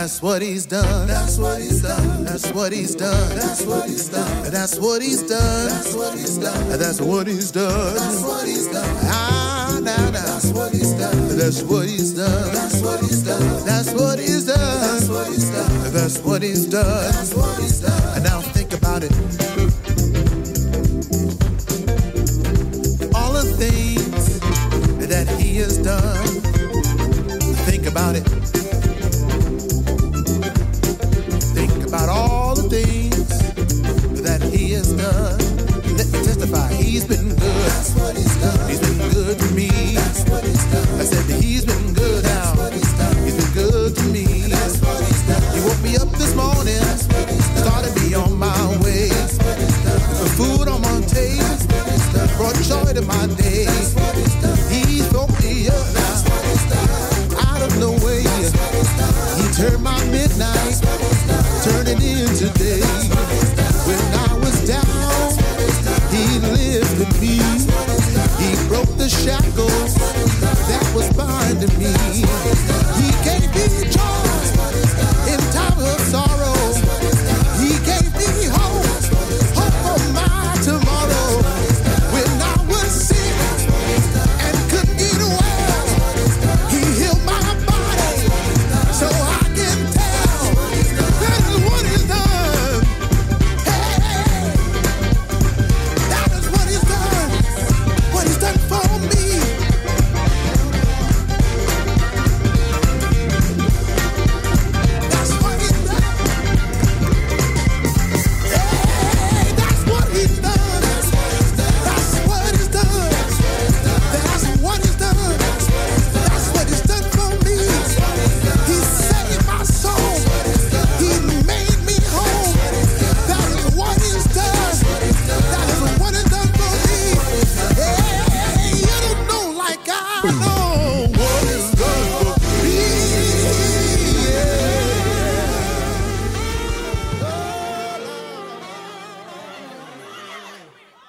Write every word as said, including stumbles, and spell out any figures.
That's what he's done. That's what he's done. That's what he's done. That's what he's done. That's what he's done. That's what he's done. That's what he's done. That's what he's done. Ah, nah, nah. That's what he's done. That's what he's done. That's what he's done. That's what he's done. That's what he's done. That's what he's done. That's what he's done. And now think about it. All the things that he has done. Think about it. Think about all the things that he has done. Let me testify, he's been good. That's what he's done. He's been good to me. That's what he's done. I said that he's been good now. That's what he's done. He's been good to me. That's what he's done. He woke me up this morning. That's what he's done. Started me on my way. That's what he's done. The food on my table. That's what he's done. Brought joy to my day. That's what he's done. He woke me up now. That's what he's done. Out of no way. That's what he's done. He turned my midnight. That's what he's done. Turned it into day. When I was down, he lifted me. He broke the shackles that was binding me.